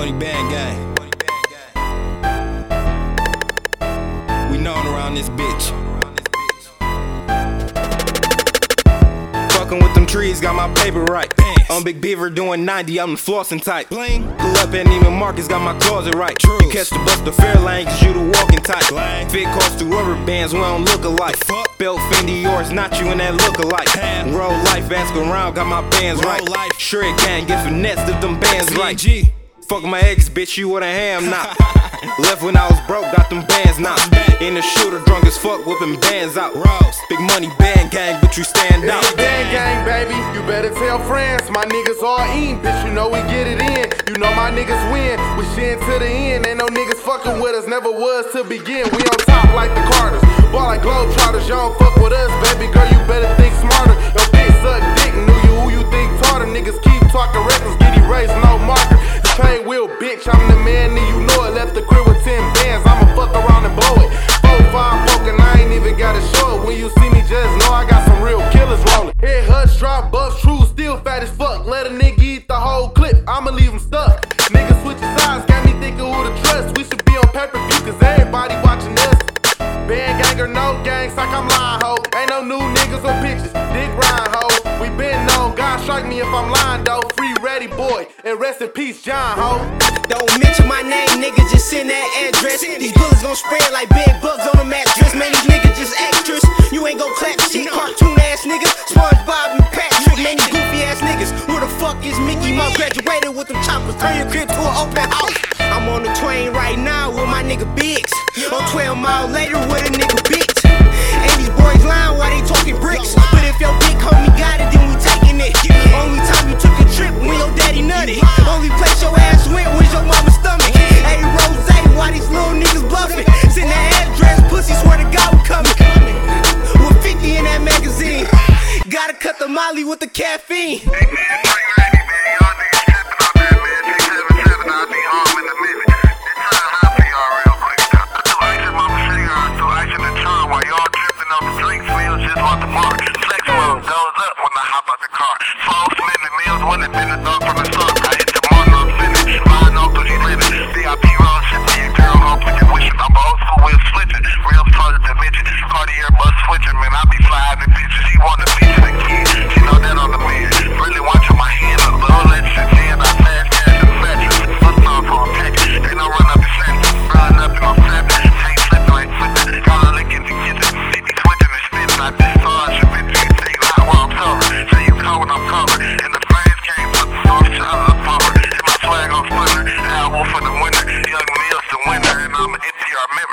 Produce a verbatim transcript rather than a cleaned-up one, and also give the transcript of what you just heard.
Money Band Gang. We known around this bitch. Fucking with them trees, got my paper right. On Big Beaver doing ninety, I'm the flossing type. Bling. Pull up at Neiman Marcus, got my closet right. True. You catch the bus to Fairlane, cause you the walking type. Bling. Fit cost through rubber bands, we don't look alike. Fuck. Belt Fendi, yours, not you and that look alike. Damn. Roll life, ask around, got my bands Roll right. Life. Sure it can't get finessed if them bands right. G. Fuck my ex, bitch, you what a ham now. Left when I was broke, got them bands now. In the shooter, drunk as fuck, whipping bands out. Rose. Big Money Band Gang, but you stand out. It's Band Gang, baby, you better tell friends. My niggas all in, bitch, you know we get it in. You know my niggas win, we shit to the end. Ain't no niggas fucking with us, never was to begin. We on top like the Carters, ball like Globetrotters. You don't fuck with us, baby girl, you better think smarter. Your bitch suck dick, knew you who you think taught her. Niggas keep talking reckless, get erased, no marker. Pain wheel, bitch, I'm the man, and you know it. Left the crib with ten bands, I'ma fuck around and blow it. Four, five, poking, I ain't even gotta show it. When you see me, just know I got some real killers rolling. Head hush, drop, buffs, true, still fat as fuck. Let a nigga eat the whole clip, I'ma leave him stuck. Niggas switching sides, got me thinking who to trust. We should be on pay-per-view, cause everybody watching us. Band gang or no gangs, like I'm lying, ho. Ain't no new niggas or bitches, dick rhyme, ho. We been known, God strike me if I'm lying, though. Free Ready Boy, and rest in peace, John, ho. Don't mention my name, nigga, just send that address. These bullets gon' spread like bed bugs on a mattress. Man, these niggas just extras. You ain't gon' clap shit, cartoon ass niggas. SpongeBob and Patrick, man, these goofy ass niggas. Who the fuck is Mickey Mouse? Graduated with them choppers, turn your crib to an open house. I'm on the train right now with my nigga Biggs. I'm twelve miles later with a nigga bitch. And these boys lying while they talking bricks. But if your big homie got it, then we taking it. Only time you took a trip when your daddy nutty. Only place your ass went was your mama's stomach. Hey Rose, why these little niggas bluffing? Send that address, pussy, swear to God we coming. With fifty in that magazine. Gotta cut the molly with the caffeine.